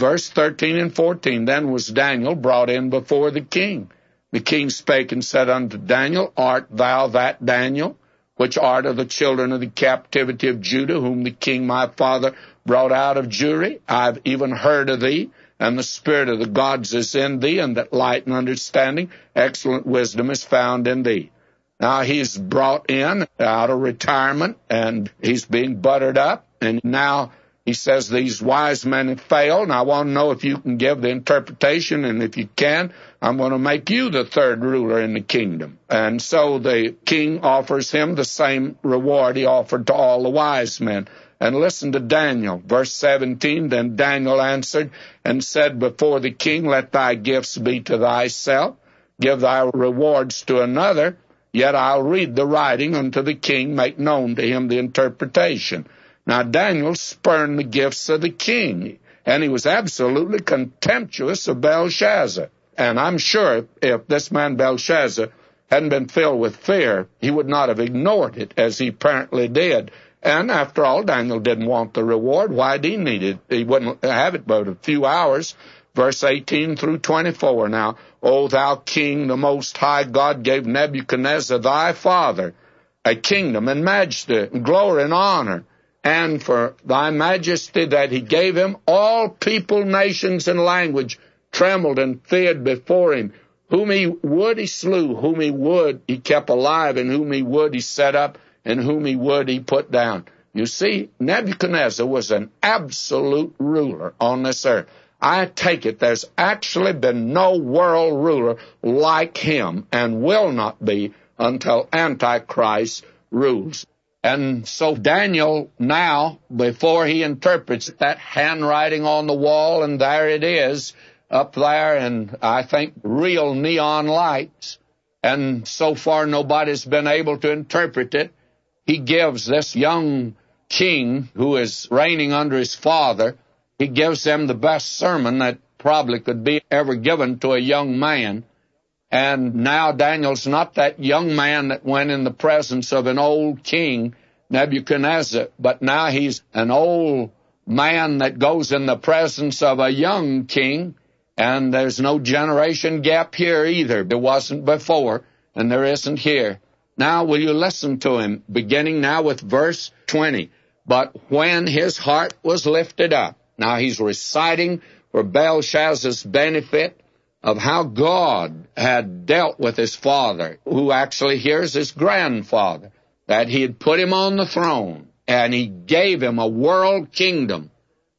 Verse 13 and 14, Then was Daniel brought in before the king. The king spake and said unto Daniel, Art thou that Daniel, which art of the children of the captivity of Judah, whom the king my father brought out of Jewry? I have even heard of thee, and the spirit of the gods is in thee, and that light and understanding, excellent wisdom is found in thee. Now he's brought in out of retirement, and he's being buttered up, and now he says these wise men have failed, and I want to know if you can give the interpretation, and if you can, I'm going to make you the third ruler in the kingdom. And so the king offers him the same reward he offered to all the wise men. And listen to Daniel, verse 17, Then Daniel answered and said before the king, Let thy gifts be to thyself, give thy rewards to another, yet I'll read the writing unto the king, make known to him the interpretation. Now Daniel spurned the gifts of the king, and he was absolutely contemptuous of Belshazzar. And I'm sure if this man Belshazzar hadn't been filled with fear, he would not have ignored it as he apparently did. And after all, Daniel didn't want the reward. Why did he need it? He wouldn't have it but a few hours. Verse 18 through 24. Now, O thou king, the most high God gave Nebuchadnezzar thy father a kingdom and majesty and glory and honor. And for thy majesty that he gave him, all people, nations, and language trembled and feared before him. Whom he would he slew, whom he would he kept alive, and whom he would he set up, and whom he would he put down. You see, Nebuchadnezzar was an absolute ruler on this earth. I take it there's actually been no world ruler like him, and will not be until Antichrist rules. And so Daniel now, before he interprets that handwriting on the wall, and there it is, up there, and I think real neon lights, and so far nobody's been able to interpret it. He gives this young king, who is reigning under his father, he gives him the best sermon that probably could be ever given to a young man. And now Daniel's not that young man that went in the presence of an old king, Nebuchadnezzar, but now he's an old man that goes in the presence of a young king. And there's no generation gap here either. There wasn't before, and there isn't here. Now will you listen to him, beginning now with verse 20. But when his heart was lifted up, now he's reciting for Belshazzar's benefit of how God had dealt with his father, who actually here is his grandfather, that he had put him on the throne, and he gave him a world kingdom.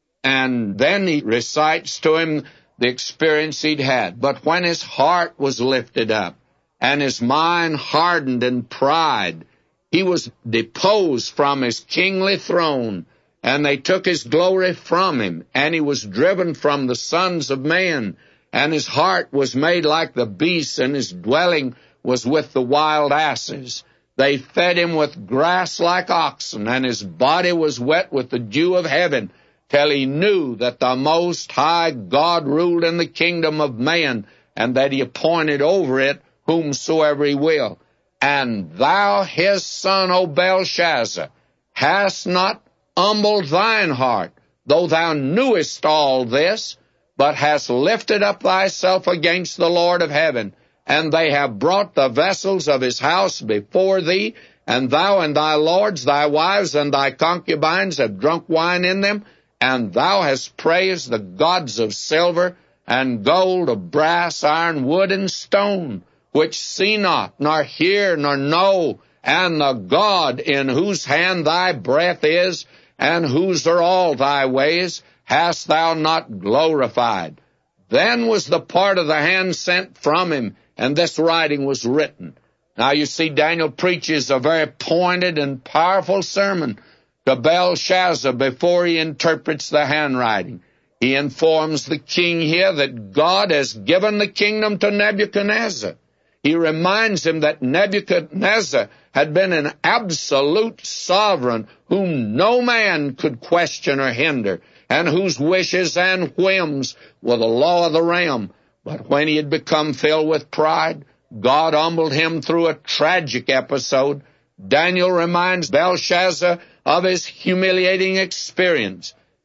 And then he recites to him the experience he'd had. But when his heart was lifted up, and his mind hardened in pride, he was deposed from his kingly throne, and they took his glory from him, and he was driven from the sons of men, and his heart was made like the beasts, and his dwelling was with the wild asses. They fed him with grass like oxen, and his body was wet with the dew of heaven, till he knew that the Most High God ruled in the kingdom of man, and that he appointed over it whomsoever he will. And thou, his son, O Belshazzar, hast not humbled thine heart, though thou knewest all this, but hast lifted up thyself against the Lord of heaven. And they have brought the vessels of his house before thee, and thou and thy lords, thy wives, and thy concubines have drunk wine in them, and thou hast praised the gods of silver, and gold, of brass, iron, wood, and stone, which see not, nor hear, nor know, and the God in whose hand thy breath is, and whose are all thy ways, hast thou not glorified. Then was the part of the hand sent from him, and this writing was written. Now you see, Daniel preaches a very pointed and powerful sermon to Belshazzar before he interprets the handwriting. He informs the king here that God has given the kingdom to Nebuchadnezzar. He reminds him that Nebuchadnezzar had been an absolute sovereign whom no man could question or hinder, and whose wishes and whims were the law of the realm. But when he had become filled with pride, God humbled him through a tragic episode. Daniel reminds Belshazzar of his humiliating experience,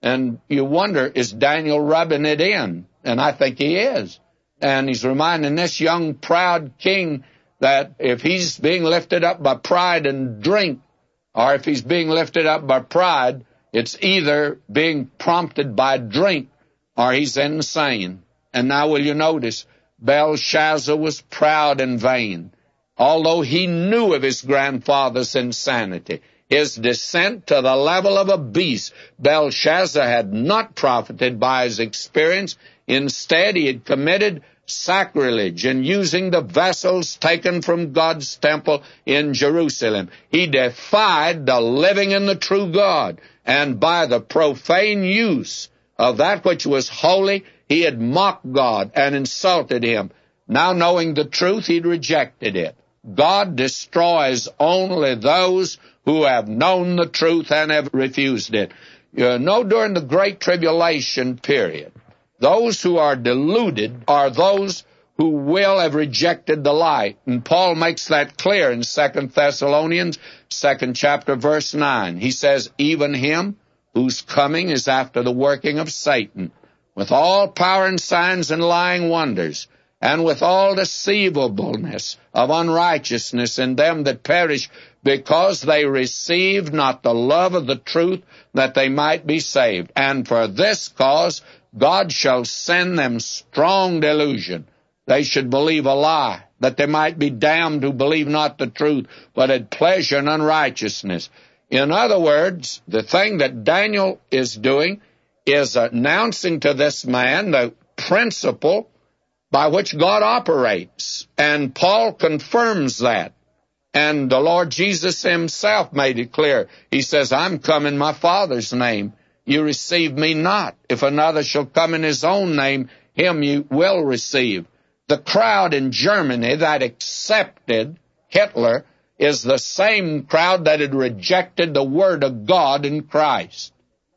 And you wonder, is Daniel rubbing it in? And I think he is. And he's reminding this young, proud king that if he's being lifted up by pride and drink, or if he's being lifted up by pride, it's either being prompted by drink or he's insane. And now will you notice, Belshazzar was proud and vain. Although he knew of his grandfather's insanity, his descent to the level of a beast, Belshazzar had not profited by his experience. Instead, he had committed sacrilege in using the vessels taken from God's temple in Jerusalem. He defied the living and the true God, and by the profane use of that which was holy, he had mocked God and insulted him. Now knowing the truth, he'd rejected it. God destroys only those who have known the truth and have refused it. You know, during the Great Tribulation period, those who are deluded are those who will have rejected the light. And Paul makes that clear in 2 Thessalonians, 2nd chapter, verse 9. He says, even him whose coming is after the working of Satan, with all power and signs and lying wonders, and with all deceivableness of unrighteousness in them that perish, because they received not the love of the truth, that they might be saved. And for this cause God shall send them strong delusion. They should believe a lie, that they might be damned who believe not the truth, but had pleasure in unrighteousness. In other words, the thing that Daniel is doing is announcing to this man the principle by which God operates. And Paul confirms that. And the Lord Jesus himself made it clear. He says, I'm come in my Father's name. You receive me not. If another shall come in his own name, him you will receive. The crowd in Germany that accepted Hitler is the same crowd that had rejected the Word of God in Christ.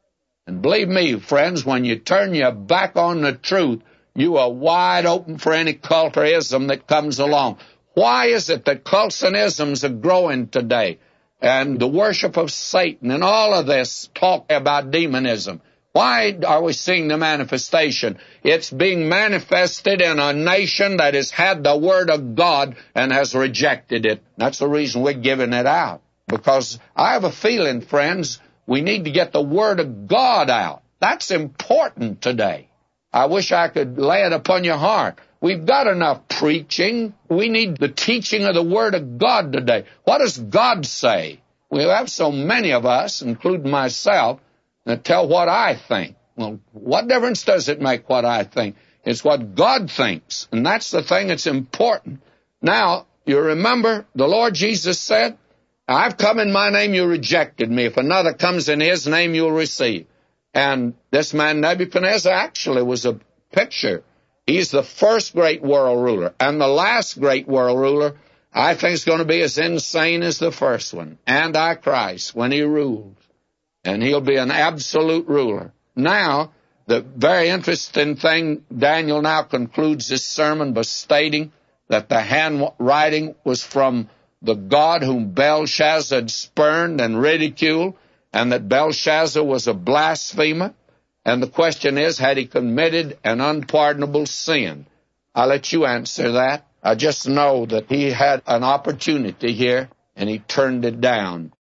And believe me, friends, when you turn your back on the truth, you are wide open for any cult or ism that comes along. Why is it that cults and isms are growing today? And the worship of Satan and all of this talk about demonism. Why are we seeing the manifestation? It's being manifested in a nation that has had the Word of God and has rejected it. That's the reason we're giving it out. Because I have a feeling, friends, we need to get the Word of God out. That's important today. I wish I could lay it upon your heart. We've got enough preaching. We need the teaching of the Word of God today. What does God say? We have so many of us, including myself, that tell what I think. Well, what difference does it make what I think? It's what God thinks, and that's the thing that's important. Now, you remember the Lord Jesus said, I've come in my name, you rejected me. If another comes in his name, you'll receive. And this man Nebuchadnezzar actually was a picture. He's the first great world ruler. And the last great world ruler, I think, is going to be as insane as the first one, Antichrist, when he rules. And he'll be an absolute ruler. Now, the very interesting thing, Daniel now concludes this sermon by stating that the handwriting was from the God whom Belshazzar had spurned and ridiculed, and that Belshazzar was a blasphemer. And the question is, had he committed an unpardonable sin? I'll let you answer that. I just know that he had an opportunity here, and he turned it down.